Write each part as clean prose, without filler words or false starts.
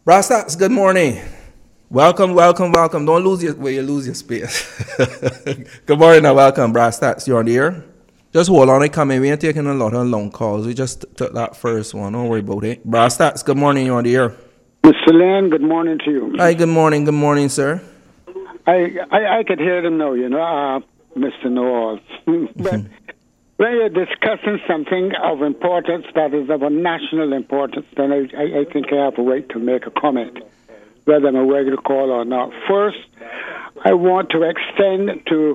Brastax, good morning. Welcome, welcome, welcome. Don't lose your where you lose your space. Good morning and welcome, Brastax. You're on the air. Just hold on, I come in. We ain't taking a lot of long calls. We just took that first one. Don't worry about it. Brastax, good morning. You're on the air. Mr. Lane, good morning to you. Hi, good morning, sir. I could hear them now, Mr. Noel. But when you're discussing something of importance that is of a national importance, then I think I have a right to make a comment, whether I'm a regular call or not. First, I want to extend to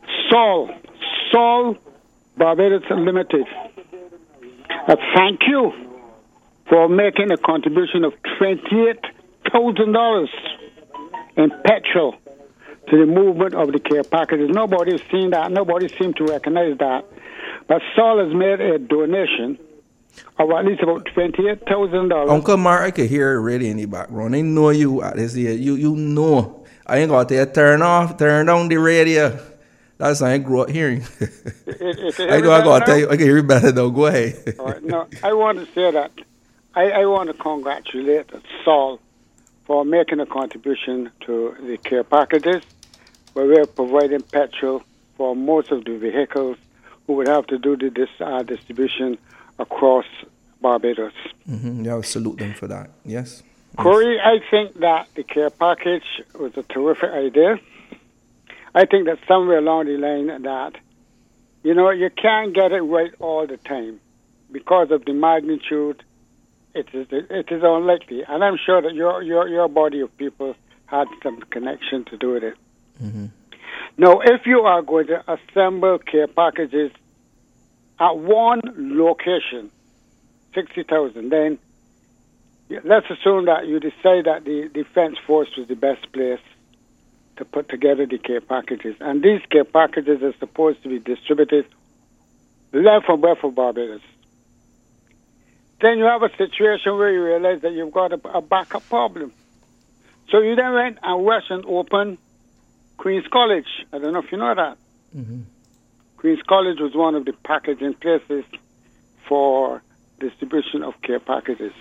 Sol Barbados Limited, a thank you for making a contribution of $28,000 in petrol to the movement of the care packages. Nobody's seen that. Nobody seemed to recognize that. But Sol has made a donation of at least about $28,000. Uncle Mark, I could hear it already in the background. I know you at this here. You know. I ain't got to turn down the radio. That's how I grew up hearing. I know I got to tell you, I can hear you better though. Go ahead. All right. No, I want to say that I want to congratulate Sol for making a contribution to the care packages, where we're providing petrol for most of the vehicles who would have to do the distribution across Barbados. Mm-hmm. Yeah, I salute them for that. Yes. Corey, I think that the care package was a terrific idea. I think that somewhere along the line that, you can't get it right all the time because of the magnitude. It is unlikely, and I'm sure that your body of people had some connection to do with it. Mm-hmm. Now, if you are going to assemble care packages at one location, 60,000, then let's assume that you decide that the Defense Force was the best place to put together the care packages. And these care packages are supposed to be distributed left and right of Barbados. Then you have a situation where you realize that you've got a backup problem. So you then went and rushed and opened Queen's College. I don't know if you know that. Mm-hmm. Queen's College was one of the packaging places for distribution of care packages.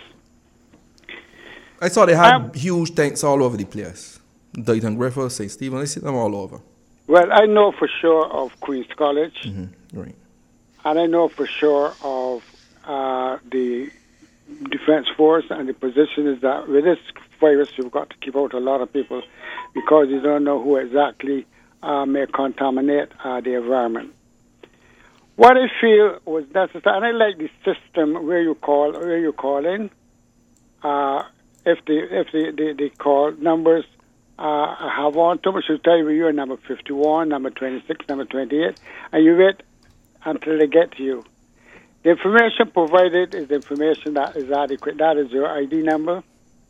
I saw they had huge tanks all over the place. Dayton Griffith, St. Stephen, I see them all over. Well, I know for sure of Queen's College. Mm-hmm. Right. And I know for sure of the Defense Force, and the position is that with this virus, you've got to keep out a lot of people because you don't know who exactly may contaminate the environment. What I feel was necessary, and I like the system where you call in. If the call numbers have on to me, should tell you you're number 51, number 26, number 28, and you wait until they get to you. The information provided is the information that is adequate. That is your ID number,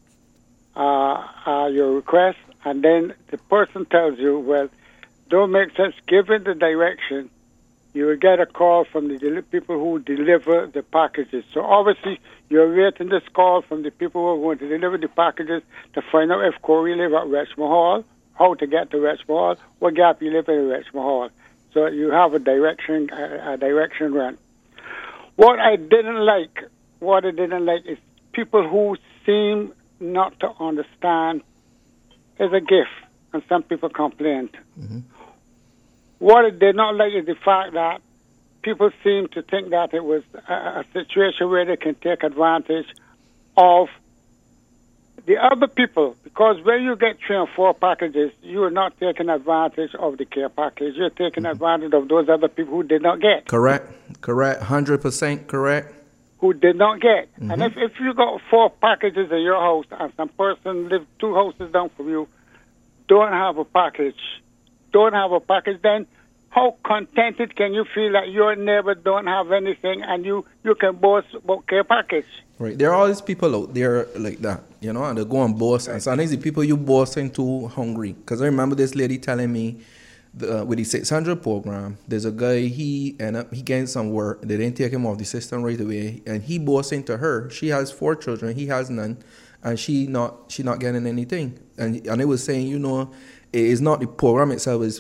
your request, and then the person tells you, well, don't make sense. Given the direction, you will get a call from the people who deliver the packages. So obviously, you're waiting this call from the people who are going to deliver the packages to find out if Corey live at Rechma Hall, how to get to Rechma Hall, what gap you live in Rechma Hall. So you have a direction run. What I didn't like is people who seem not to understand is a gift, and some people complain. Mm-hmm. What I did not like is the fact that people seem to think that it was a situation where they can take advantage of the other people, because when you get 3 or 4 packages, you are not taking advantage of the care package. You're taking advantage of those other people who did not get. Correct, 100% correct. Who did not get. Mm-hmm. And if you got 4 packages in your house and some person lives 2 houses down from you, don't have a package, then how contented can you feel that your neighbor don't have anything and you can boast about care package? Right. There are all these people out there like that, and they go and boast. And sometimes the people you boasting too hungry. Because I remember this lady telling me with the 600 program, there's a guy, he gained some work. They didn't take him off the system right away. And he boasting to her. She has 4 children. He has none. And she not getting anything. And it was saying, it is not the program itself is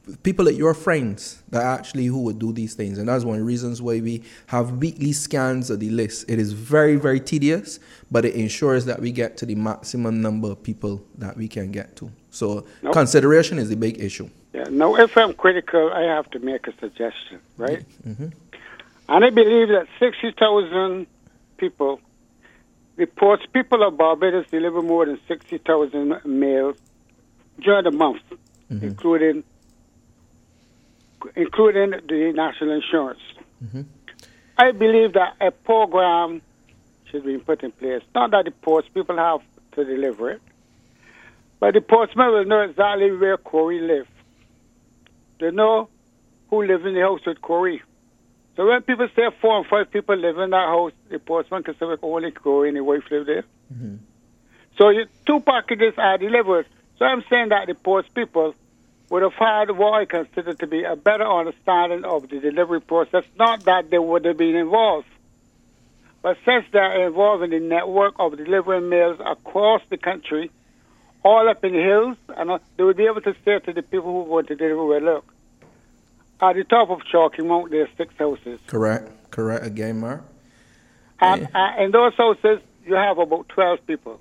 people that your friends that actually who would do these things. And that's one of the reasons why we have weekly scans of the list. It is very, very tedious, but it ensures that we get to the maximum number of people that we can get to. So consideration is a big issue. Yeah. Now, if I'm critical, I have to make a suggestion, right? Mm-hmm. And I believe that 60,000 people reports people of Barbados deliver more than 60,000 mails during the month, including the national insurance. Mm-hmm. I believe that a program should be put in place. Not that the people have to deliver it, but the postman will know exactly where Corey lives. They know who lives in the house with Corey. So when people say 4 and 5 people live in that house, the postman can say only Corey and the wife live there. Mm-hmm. So 2 packages are delivered. So I'm saying that the post people would have had what I consider to be a better understanding of the delivery process. Not that they would have been involved, but since they're involved in the network of delivering mails across the country, all up in the hills, and they would be able to say to the people who want to deliver, well, look, at the top of Chalky Mount, there's 6 houses. Correct again, Mark. And in those houses, you have about 12 people.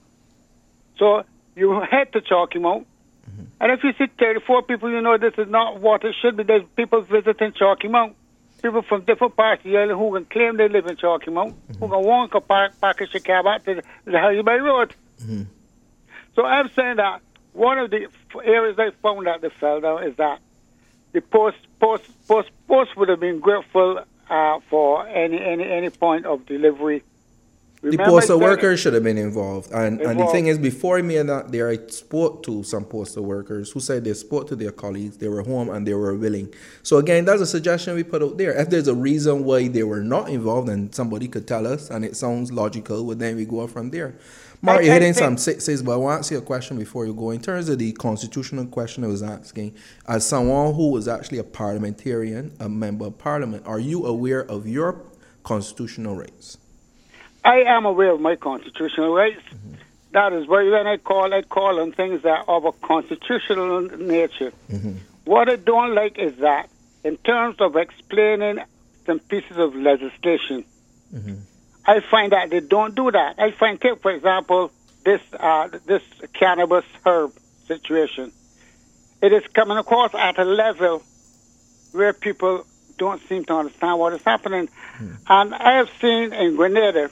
So you head to Chalky Mount, and if you see 34 people, you know this is not what it should be. There's people visiting Chalky Mount. People from different parts of the island who can claim they live in Chalky Mount, who can walk a package of cab out to the Harry Bay Road. Mm-hmm. So I'm saying that one of the areas I found that they fell down is that the post would have been grateful for any point of delivery. Remember, the postal workers should have been involved. And the thing is, before I made that there, I spoke to some postal workers who said they spoke to their colleagues, they were home and they were willing. So again, that's a suggestion we put out there. If there's a reason why they were not involved and somebody could tell us and it sounds logical, well, then we go from there. Mark, you're hitting some sixes, but I want to ask you a question before you go. In terms of the constitutional question I was asking, as someone who was actually a parliamentarian, a member of parliament, are you aware of your constitutional rights? I am aware of my constitutional rights. Mm-hmm. That is why when I call on things that are of a constitutional nature. Mm-hmm. What I don't like is that in terms of explaining some pieces of legislation, I find that they don't do that. I find, take for example, this cannabis herb situation. It is coming across at a level where people don't seem to understand what is happening. And I have seen in Grenada,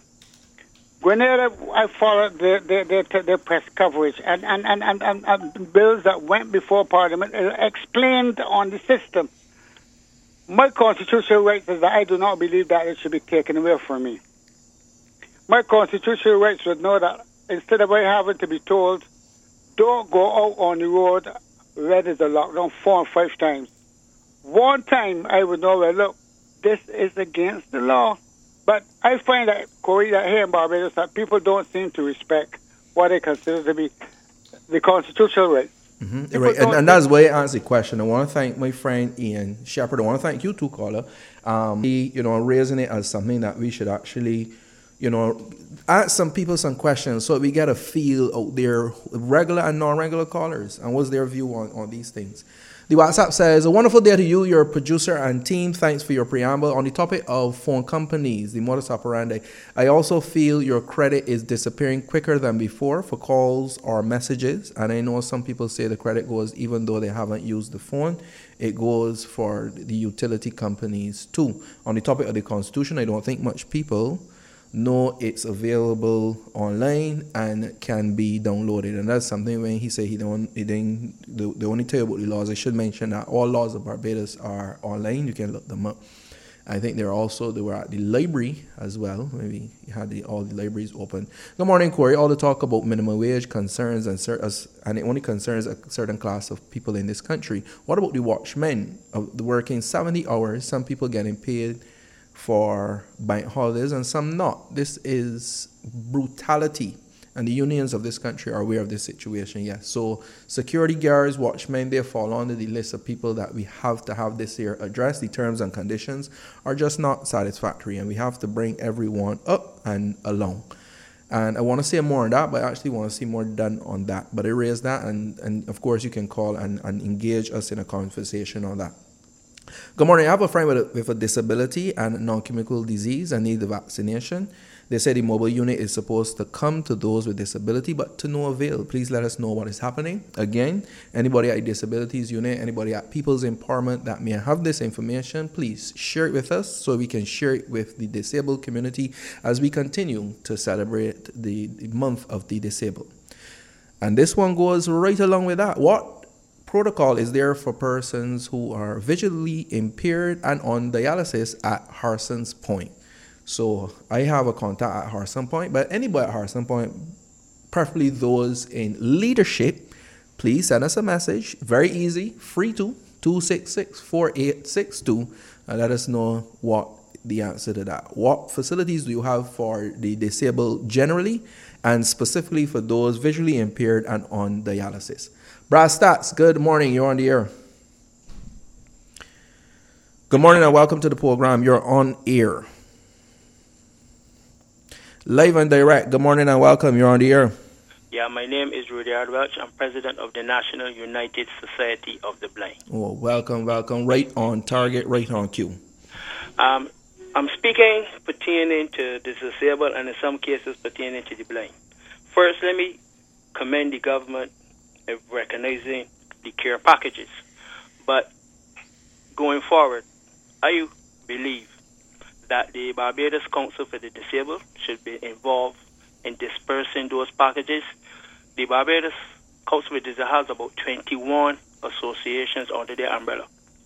I followed their press coverage and bills that went before Parliament explained on the system. My constitutional right is that I do not believe that it should be taken away from me. My constitutional rights would know that instead of having to be told, don't go out on the road where there's a lockdown 4 and 5 times. One time I would know, well, look, this is against the law. But I find that, Corey, that here in Barbados, that people don't seem to respect what they consider to be the constitutional rights. Mm-hmm. Right. And that's why I answered the question. I want to thank my friend Ian Shepherd. I want to thank you too, caller. Raising it as something that we should actually, ask some people some questions so we get a feel out there, regular and non-regular callers, and what's their view on these things. The WhatsApp says, a wonderful day to you, your producer and team. Thanks for your preamble. On the topic of phone companies, the modus operandi, I also feel your credit is disappearing quicker than before for calls or messages. And I know some people say the credit goes even though they haven't used the phone. It goes for the utility companies too. On the topic of the Constitution, I don't think much people know it's available online and can be downloaded, and that's something when he said they only tell you about the laws. I should mention that all laws of Barbados are online. You can look them up. I think they were at the library as well. Maybe you had all the libraries open. Good morning, Corey. All the talk about minimum wage concerns and it only concerns a certain class of people in this country. What about the watchmen working 70 hours? Some people getting paid for bank holidays and some not. This is brutality, and the unions of this country are aware of this situation. Yes, so security guards, watchmen, they fall under the list of people that we have to have this year addressed. The terms and conditions are just not satisfactory, and we have to bring everyone up and along. And I want to say more on that, but I actually want to see more done on that. But I raised that, and of course, you can call and engage us in a conversation on that. Good morning. I have a friend with a disability and non-communicable disease and need the vaccination. They said the mobile unit is supposed to come to those with disability, but to no avail. Please let us know what is happening. Again, anybody at disabilities unit, anybody at People's Empowerment that may have this information, please share it with us so we can share it with the disabled community as we continue to celebrate the month of the disabled. And this one goes right along with that. What protocol is there for persons who are visually impaired and on dialysis at Harson's Point? So I have a contact at Harrison Point, but anybody at Harrison Point, preferably those in leadership, please send us a message. Very easy, free to 266-4862, and let us know what the answer to that. What facilities do you have for the disabled generally, and specifically for those visually impaired and on dialysis? Brass Stats, good morning. You're on the air. Good morning and welcome to the program. You're on air. Live and direct. Good morning and welcome. You're on the air. Yeah, my name is Rudyard Welch. I'm president of the National United Society of the Blind. Oh, welcome. Right on target, right on cue. I'm speaking pertaining to the disabled and in some cases pertaining to the blind. First, let me commend the government of recognizing the care packages. But going forward, I believe that the Barbados Council for the Disabled should be involved in dispersing those packages. The Barbados Council for the Disabled has about 21 associations under their umbrella.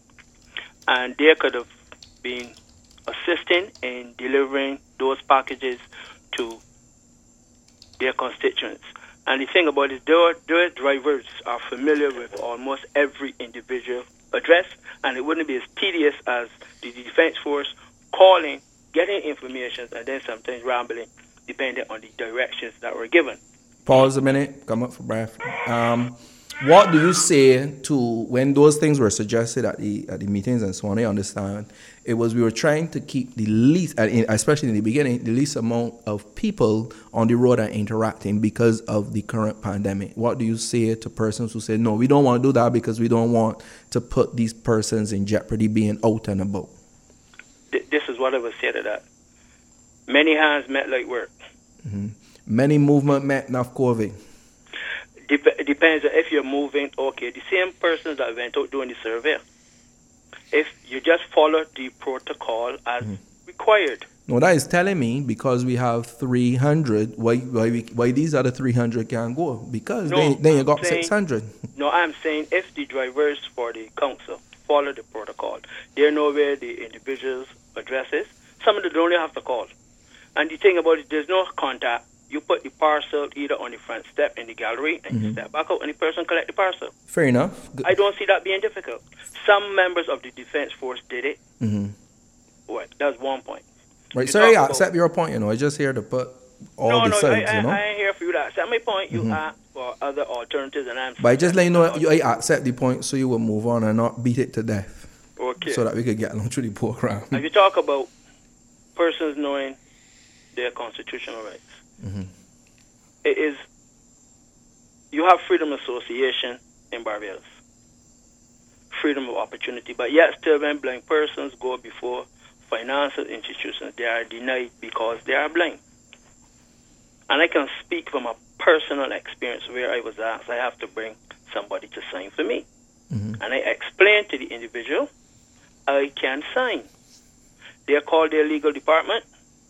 And they could have been assisting in delivering those packages to their constituents. And the thing about it, their drivers are familiar with almost every individual address, and it wouldn't be as tedious as the Defense Force calling, getting information, and then sometimes rambling, depending on the directions that were given. Pause a minute, come up for breath. What do you say to when those things were suggested at the meetings and so on? I understand it was we were trying to keep the least, especially in the beginning, the least amount of people on the road and interacting because of the current pandemic. What do you say to persons who say, no, we don't want to do that because we don't want to put these persons in jeopardy being out and about? This is what I would say to that. Many hands met like work. Mm-hmm. Many movement met enough COVID. Depends if you're moving. Okay, the same persons that went out doing the survey. If you just follow the protocol as required. No, that is telling me because we have 300. Why these other 300 can't go? Because then you got 600. No, I'm saying if the drivers for the council follow the protocol, they know where the individual's address is. Some of them don't even have to call. And the thing about it, there's no contact. You put the parcel either on the front step in the gallery and you step back out and the person collect the parcel. Fair enough. Good. I don't see that being difficult. Some members of the Defense Force did it. Well, that's one point. Right, sorry, I accept your point, I just here to put all the sides, I ain't here for you to accept my point. You ask for other alternatives and I'm... But I just let you know, I accept the point so you will move on and not beat it to death. Okay. So that we could get along through the program. If you talk about persons knowing their constitutional rights, it is, you have freedom of association in Barbados, freedom of opportunity, but yet still when blind persons go before financial institutions, they are denied because they are blind. And I can speak from a personal experience where I was asked, I have to bring somebody to sign for me. And I explained to the individual, I can sign. They called their legal department,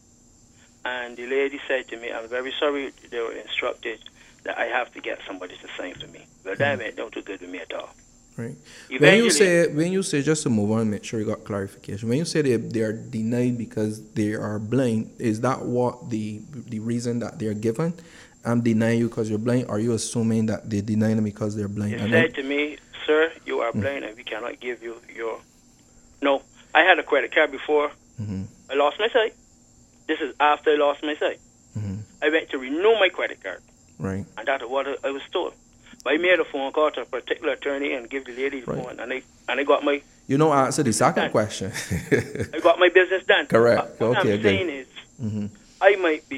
and the lady said to me, I'm very sorry, they were instructed that I have to get somebody to sign for me. But that went not too good with me at all. Right. When you say, just to move on, make sure you got clarification. When you say they are denied because they are blind, is that what the reason that they're given? I'm denying you because you're blind. Are you assuming that they deny them because they're blind? They said to me, sir, you are blind and we cannot give you your... No, I had a credit card before I lost my sight. This is after I lost my sight. I went to renew my credit card. Right. And that's what I was told. But I made a phone call to a particular attorney and give the lady the phone, and I got my... You know, answer the second question. I got my business done. Correct. What I'm saying is, I might be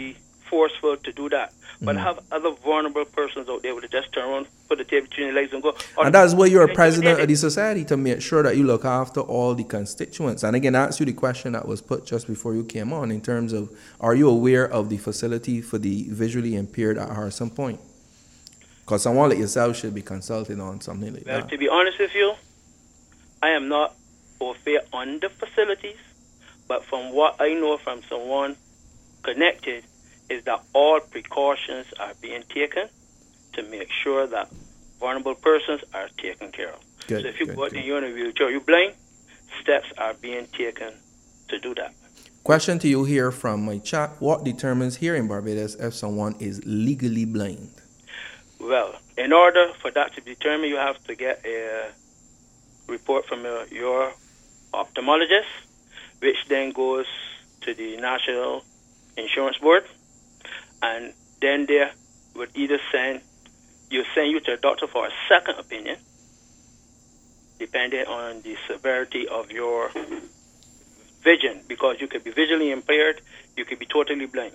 forceful to do that. But I have other vulnerable persons out there that just turn around, put the tape between their legs and go. And that's why you're a president of the society, to make sure that you look after all the constituents. And again, I asked you the question that was put just before you came on in terms of, are you aware of the facility for the visually impaired at Harrison Point? Because someone like yourself should be consulted on something like that. Well, to be honest with you, I am not au fait on the facilities, but from what I know from someone connected, is that all precautions are being taken to make sure that vulnerable persons are taken care of. Good, so if you good, go out good. and you're in a wheelchair, you're blind, steps are being taken to do that. Question to you here from my chat. What determines here in Barbados if someone is legally blind? Well, in order for that to be determined, you have to get a report from your ophthalmologist, which then goes to the National Insurance Board, and then they would either send you to a doctor for a second opinion, depending on the severity of your vision, because you could be visually impaired, you could be totally blind.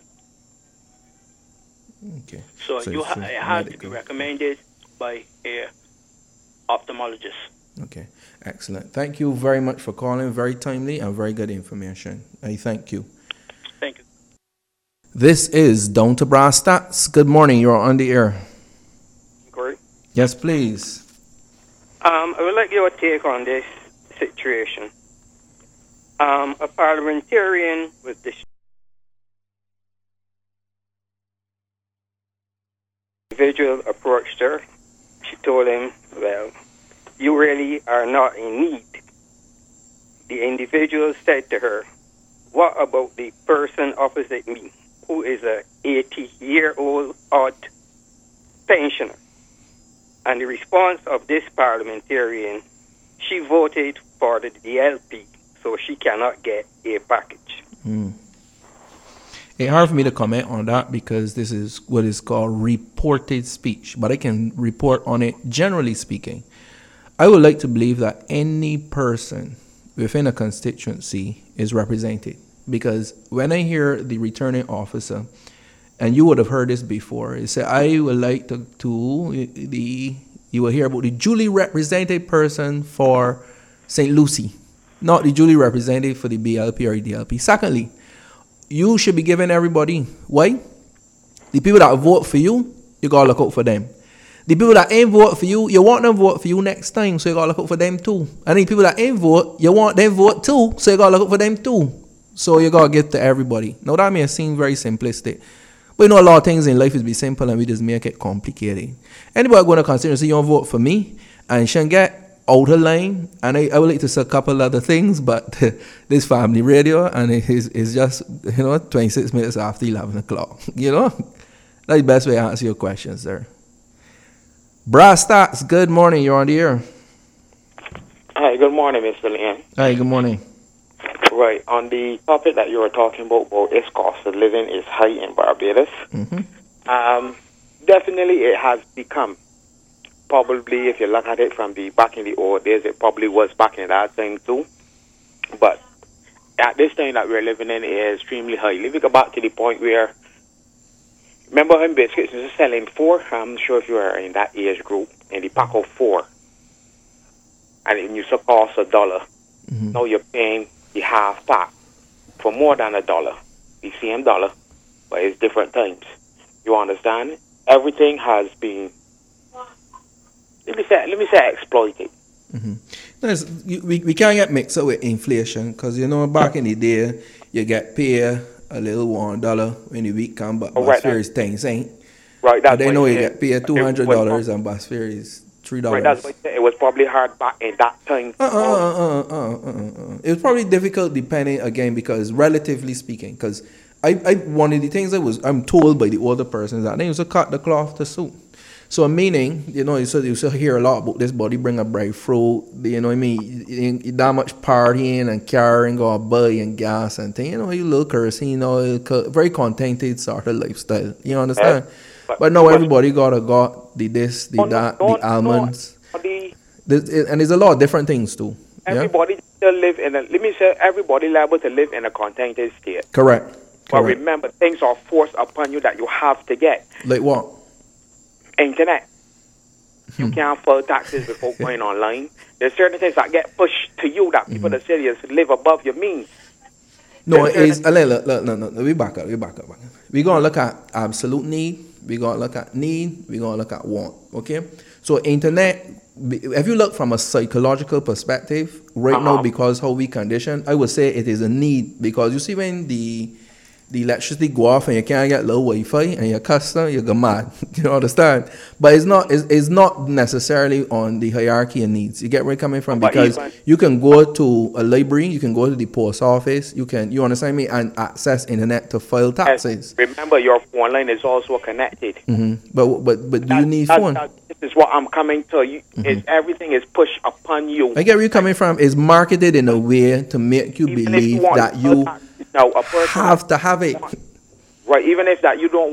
Okay. So it's it has to be medical. recommended by a ophthalmologist. Okay, excellent. Thank you very much for calling. Very timely and very good information. I thank you. Thank you. This is Down to Brass Stats. Good morning. You're on the air. Corey? Yes, please. I would like your take on this situation. A parliamentarian with the individual approached her. She told him, well, you really are not in need. The individual said to her, what about the person opposite me, who is a 80-year-old odd pensioner? And the response of this parliamentarian, she voted for the DLP, so she cannot get a package. It's hard for me to comment on that because this is what is called reported speech, but I can report on it generally speaking. I would like to believe that any person within a constituency is represented, because when I hear the returning officer, and you would have heard this before, it said, I would like you will hear about the duly represented person for St. Lucie, not the duly represented for the BLP or DLP. Secondly, you should be giving everybody, why? The people that vote for you, you gotta look out for them. The people that ain't vote for you, you want them vote for you next time, so you gotta look out for them too. And the people that ain't vote, you want them vote too, so you gotta look out for them too. So you gotta give to everybody. Now that may seem very simplistic, but you know a lot of things in life is be simple and we just make it complicated. Anybody going to constituency, you don't vote for me, and shouldn't get out of line. And I would like to say a couple other things, but this family radio, and it's just, 26 minutes after 11 o'clock. That's the best way to answer your questions there. Brass Stats, good morning. You're on the air. Hi, good morning, Mr. Leon. Hi, good morning. Right, on the topic that you were talking about its cost of living is high in Barbados. Definitely it has become. Probably, if you look at it from back in the old days, it probably was back in that time too. But at this time that we're living in, it is extremely high. If you go back to the point where, remember when biscuits was selling 4? I'm not sure if you were in that age group, in the pack of 4. And it used to cost $1. Now you're paying the half pack for more than $1. The same dollar, but it's different times. You understand? Everything has been, let me say exploited. We can't get mixed up with inflation, because back in the day you get paid a little $1 when the week come, but bus fare is 10 cents. Right, that's they know you get paid $200 and bus fare is $3. Right, that's what it was probably hard back in that time. It was probably difficult depending, again, because relatively speaking, because one of the things I'm told by the older persons that they used to cut the cloth to suit. So meaning, you used to hear a lot about this body bring a bright fruit, you know what I mean? You that much partying and carrying, go buy and gas and thing, you little cursing, very contented sort of lifestyle. You understand? But now everybody got the this, the that, the almonds. And there's a lot of different things too. Everybody still live in let me say, everybody liable to live in a contented state. Correct. But Correct. remember, things are forced upon you that you have to get. Like what? Internet. You can't file taxes before going online. There's certain things that get pushed to you that people that say you live above your means. No, it's look, we back up. We're gonna look at absolute need. We're gonna look at need. We're gonna look at want. Okay. So internet. If you look from a psychological perspective, right now, because how we condition, I would say it is a need, because you see when the electricity go off and you can't get low Wi-Fi and you're custom, you go mad. You understand? But it's not necessarily on the hierarchy of needs. You get where I'm coming from? Because you can go to a library, you can go to the post office, you understand me, and access internet to file taxes. Remember, your phone line is also connected. But do you need phone? This is what I'm coming to you. Is everything is pushed upon you. I get where you're coming from. It's marketed in a way to make you believe that you have to have it. Right, even if you don't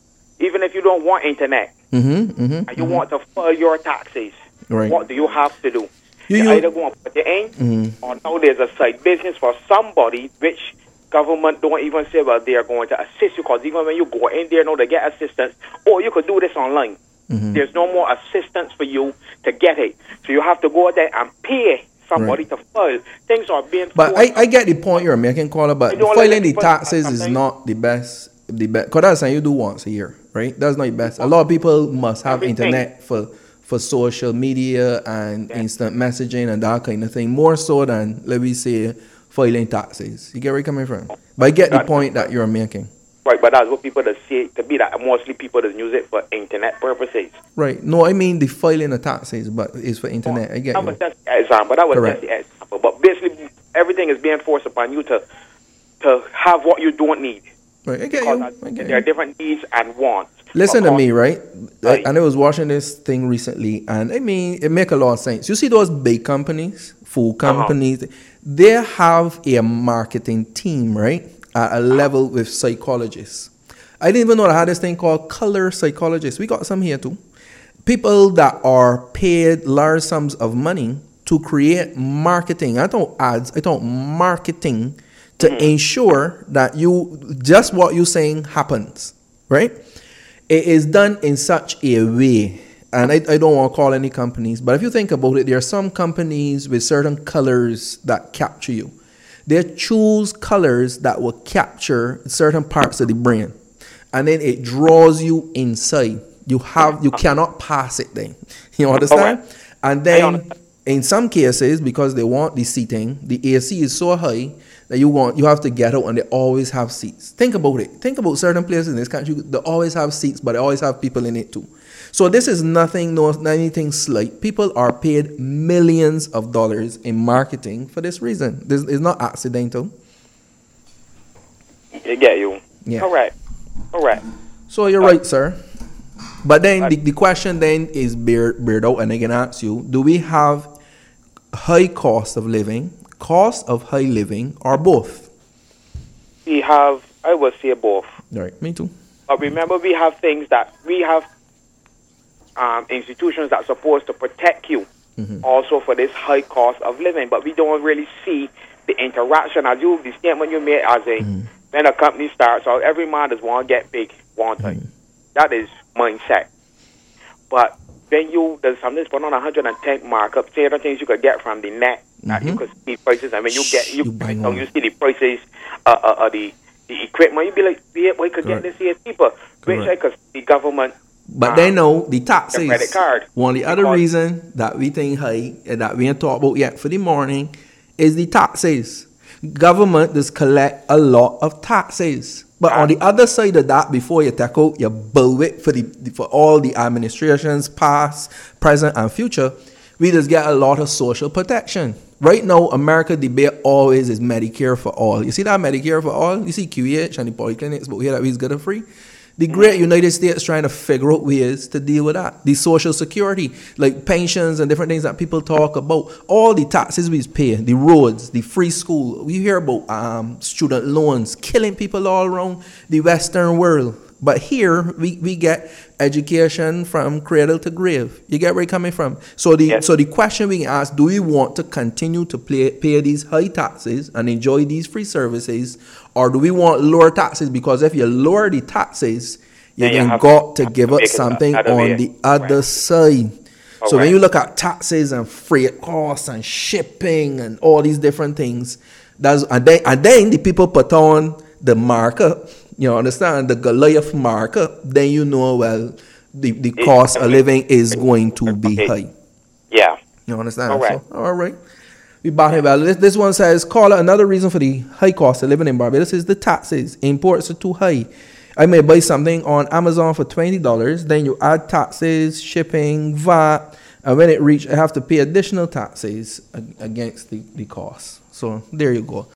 want internet, and you want to file your taxes, right. What do you have to do? You either go and put it in, or now there's a side business for somebody which government don't even say, well, they are going to assist you, because even when you go in there now to get assistance, or you could do this online. There's no more assistance for you to get it. So you have to go there and pay somebody to file. Things are being... But I get the point you're making, Caller, but filing the taxes is not the best. Because that's something you do once a year, right? That's not the best. A lot of people must have internet for social media and instant messaging and that kind of thing, more so than, let me say, filing taxes. You get where you're coming from? But I get the point that you're making. Right, but that's what people that say to be that mostly people that use it for internet purposes. Right. No, I mean the filing of taxes, but it's for internet. I get you. That's the example. That was just the example. But basically, everything is being forced upon you to have what you don't need. Right, I get you. There are different needs and wants. Listen to me, right? And I was watching this thing recently, and I mean, it make a lot of sense. You see those big companies, food companies, they have a marketing team, right? At a level with psychologists. I didn't even know I had this thing called color psychologists. We got some here too. People that are paid large sums of money to create marketing. I don't ads, I don't marketing to ensure that just what you're saying happens, right? It is done in such a way, and I don't want to call any companies, but if you think about it, there are some companies with certain colors that capture you. They choose colors that will capture certain parts of the brain, and then it draws you inside. You cannot pass it then. You understand? And then in some cases, because they want the seating, the AC is so high that you have to get out, and they always have seats. Think about it. Think about certain places in this country. They always have seats, but they always have people in it too. So this is anything slight. People are paid millions of dollars in marketing for this reason. This is not accidental. I get you. Yeah. Correct. So you're right, sir. But then the question then is bared out, and I can ask you, do we have high cost of living, or both? We have, I would say both. Right, me too. But remember, we have institutions that are supposed to protect you also for this high cost of living, but we don't really see the interaction. As the statement you made, as when a company starts out, every man does want to get big one time. That is mindset. But then there's something put on 110 markup. Say other things you could get from the net. You could see prices, and when you see the prices of the equipment, you'd be like, yeah, we could get this here cheaper. Which because the government. But they know the taxes. The credit card. One of the other reason that we think high and that we ain't talk about yet for the morning is the taxes. Government does collect a lot of taxes. But on the other side of that, before you take out your bullet for all the administrations, past, present, and future, we just get a lot of social protection. Right now, America debate always is Medicare for all. You see that Medicare for all? You see QEH and the polyclinics, but we hear that we's good and free. The great United States trying to figure out ways to deal with that. The social security, like pensions and different things that people talk about. All the taxes we pay, the roads, the free school. We hear about student loans killing people all around the Western world. But here, we get education from cradle to grave. You get where you're coming from? So the question we ask, do we want to continue to pay these high taxes and enjoy these free services, or do we want lower taxes? Because if you lower the taxes, you then got to give up something on the other side. So when you look at taxes and freight costs and shipping and all these different things, and then the people put on the markup, you understand, the Goliath markup, then you know, well, the cost of living is going to be high. Yeah. You understand? All right. We bought it. Well, this one says, caller, another reason for the high cost of living in Barbados is the taxes. Imports are too high. I may buy something on Amazon for $20, then you add taxes, shipping, VAT, and when it reaches, I have to pay additional taxes against the cost. So there you go.